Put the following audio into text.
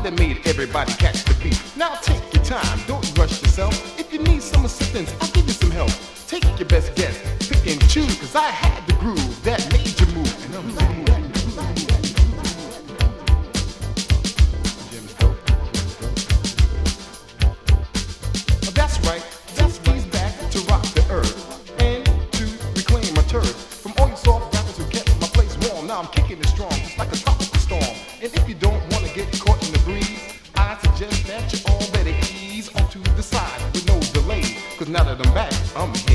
that made everybody catch the beat. Now take your time, don't rush yourself. If you need some assistance, I'll give you some help. Take your best guess, pick and choose, cause I had the groove that made you move. And I'm Jim's dope. That's right, that's he's back to rock the earth and to reclaim my turf from all you soft rappers who kept my place warm. Now I'm kicking it strong, just like a tropical storm. And if you don't want to get caught in the breeze, I suggest that you all better ease onto the side with no delay. Cause now that I'm back, I'm here.